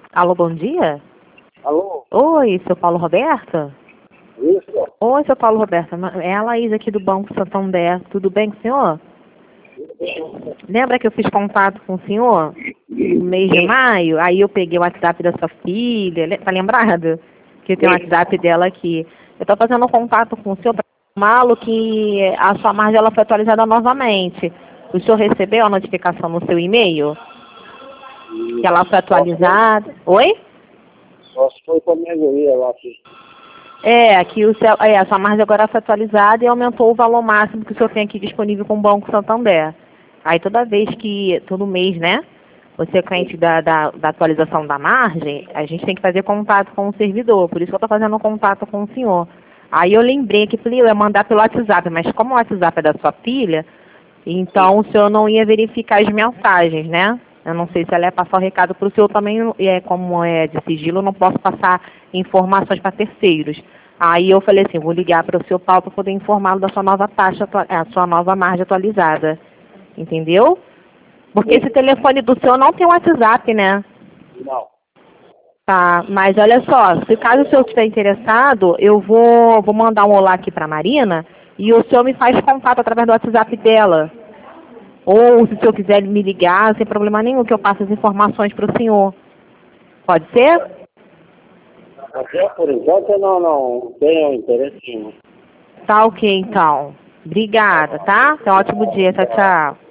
Alô, bom dia? Alô? Oi, seu Paulo Roberto? Isso? Oi, seu Paulo Roberto. É a Laís aqui do Banco Santander. Tudo bem com o senhor? Lembra que eu fiz contato com o senhor no mês de maio? Aí eu peguei o WhatsApp da sua filha. Tá lembrado? Que tem o WhatsApp dela aqui. Eu tô fazendo contato com o senhor para informá-lo que a sua margem ela foi atualizada novamente. O senhor recebeu a notificação no seu e-mail? Que ela foi atualizada? Oi? Só se foi com a minha guria lá aqui. Aqui a sua margem agora foi atualizada e aumentou o valor máximo que o senhor tem aqui disponível com o Banco Santander. Aí toda vez que, todo mês, né, você é cliente da atualização da margem, a gente tem que fazer contato com o servidor, por isso que eu estou fazendo contato com o senhor. Aí eu lembrei que falei, eu ia mandar pelo WhatsApp, mas como o WhatsApp é da sua filha, então o senhor não ia verificar as mensagens, né? Eu não sei se ela ia passar o recado para o senhor também, como é de sigilo, eu não posso passar informações para terceiros. Aí eu falei assim, vou ligar para o seu Paulo para poder informá-lo da sua nova taxa, a sua nova margem atualizada. Entendeu? Porque esse telefone do senhor não tem WhatsApp, né? Não. Tá, mas olha só, se caso o senhor estiver interessado, eu vou mandar um olá aqui para a Marina e o senhor me faz contato através do WhatsApp dela. Ou se o senhor quiser me ligar, sem problema nenhum, que eu passe as informações para o senhor. Pode ser? Até por enquanto eu não tenho interesse nenhum. Tá ok, então. Obrigada, tá? Tenha um ótimo dia. Tchau, tchau.